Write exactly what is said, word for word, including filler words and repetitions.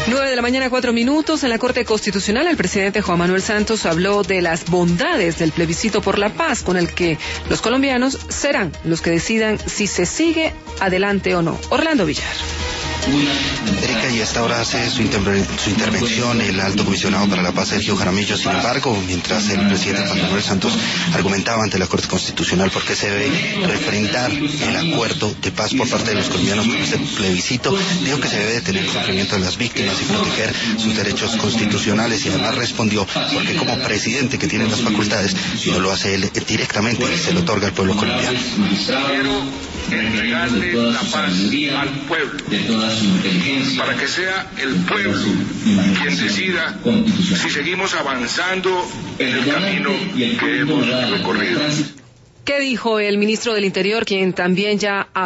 Nueve de la mañana, cuatro minutos. En la Corte Constitucional, el presidente Juan Manuel Santos habló de las bondades del plebiscito por la paz, con el que los colombianos serán los que decidan si se sigue adelante o no. Orlando Villar. Erika, y hasta ahora hace su, inter su intervención el alto comisionado para la paz, Sergio Jaramillo. Sin embargo, mientras el presidente Juan Manuel Santos argumentaba ante la Corte Constitucional por qué se debe refrendar el acuerdo de paz por parte de los colombianos con este plebiscito, dijo que se debe detener el sufrimiento de las víctimas y proteger sus derechos constitucionales, y además respondió porque como presidente que tiene las facultades no lo hace él directamente y se lo otorga al pueblo colombiano. Quiero entregarle la paz al pueblo, para que sea el pueblo quien decida si seguimos avanzando en el camino que hemos recorrido. ¿Qué dijo el ministro del Interior, quien también ya